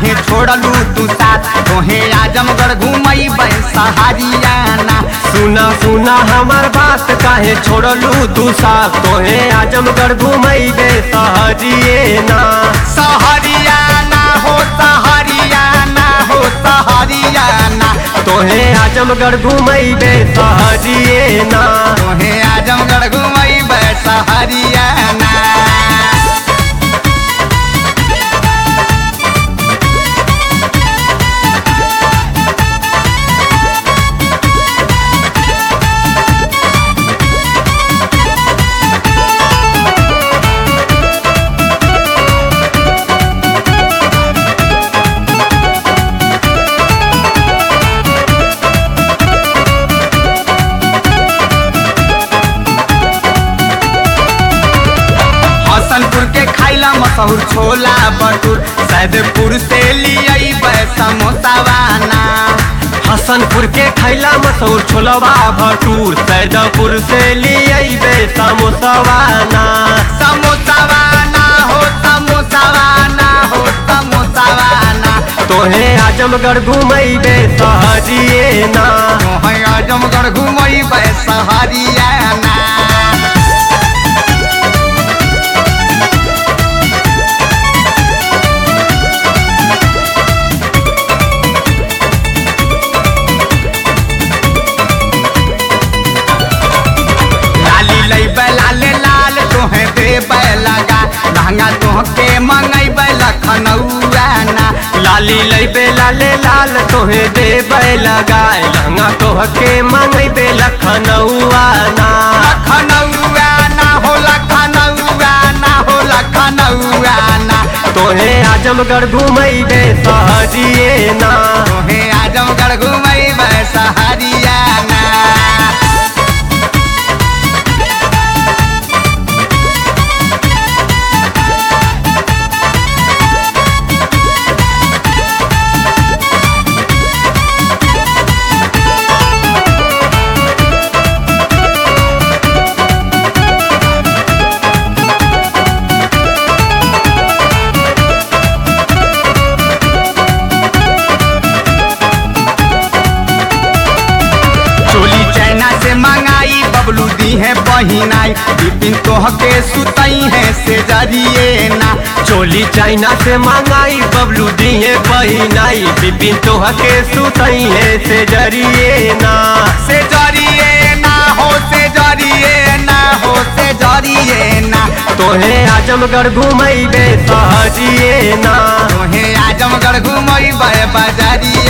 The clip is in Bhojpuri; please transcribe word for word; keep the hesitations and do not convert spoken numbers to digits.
काहे छोड़लू तू साथ तोहे आजमगढ़ घुमैबै सहरियाना। सुना सुना हमार बात काहे छोड़लू तू साथ तोहे आजमगढ़ घुमैबे सहरियाना। सहरियाना हो सहरियाना हो सहरियाना तोहे आजमगढ़ घुमैबे सहरियाना। तोहे आजमगढ़ घुमैबै सहरियाना। हसनपुर के खाइला मशहूर छोला भटूर सैदपुर से लियाइबै समोसावाना। हसनपुर के खैला मशहूर छोलवा भटूर सैदपुर से लियाइबे समोसावाना। समोसावाना हो समोसावाना हो समोसावाना तोहे आजमगढ़ घुमैबे सहरियाना। तोहे आजमगढ़ घुमैबै सहरियाना। लाले लाल तोहे देबै लगा लहंगा तोहके मंगैबै लखनऊआना। लाली लैबे लाले लाल तोहे देबै लगाए लहंगा तोहके मंगैबे लखनऊआना। लखनऊआना हो लखनऊआना हो लखनऊआना तोहे आजमगढ़ घुमैबे सहरियाना। तोहे आजमगढ़ घुमैबै सहरियाना। चोली चाइना से मंगाई बबलू दी है बहिनाई बिपिन तोहके सुतई है से जरिएना। चोली चाइना से मंगाई बबलू दिए बहिनाई बिपिन तोहके सुतई है से जरिएना। से जरिएना हो से जरिएना हो से जरिएना तोहे आजमगढ़ घुमैबे सहरियाना। तोहे आजमगढ़ घुमैबै बजरिया।